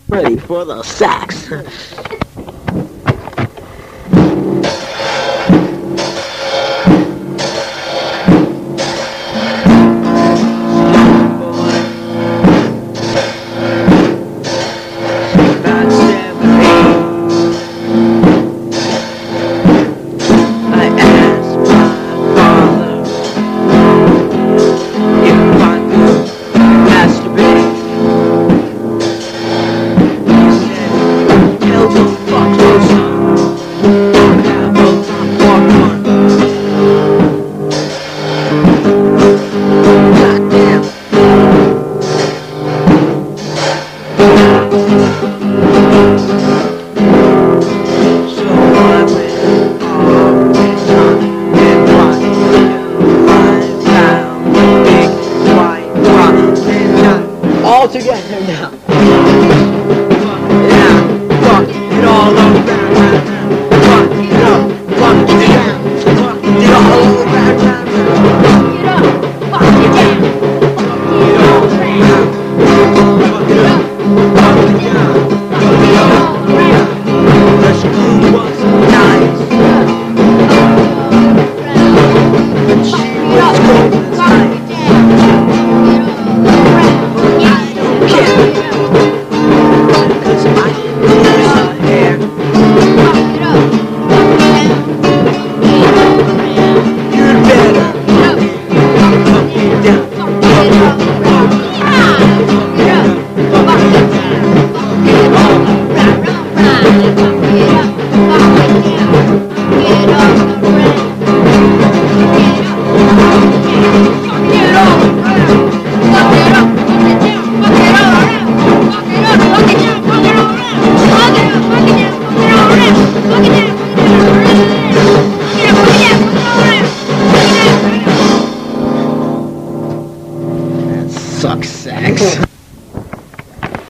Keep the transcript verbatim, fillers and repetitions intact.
Ready for the sax. All together now. Yeah, fuck it all around, round, round. Fuck it up, fuck it down, fuck it all around, round, round. Fuck it up, fuck it down, fuck it all around. Fuck it up, fuck it down, fuck it all around. Let's go once nice. She was cold as night. Sucks sex.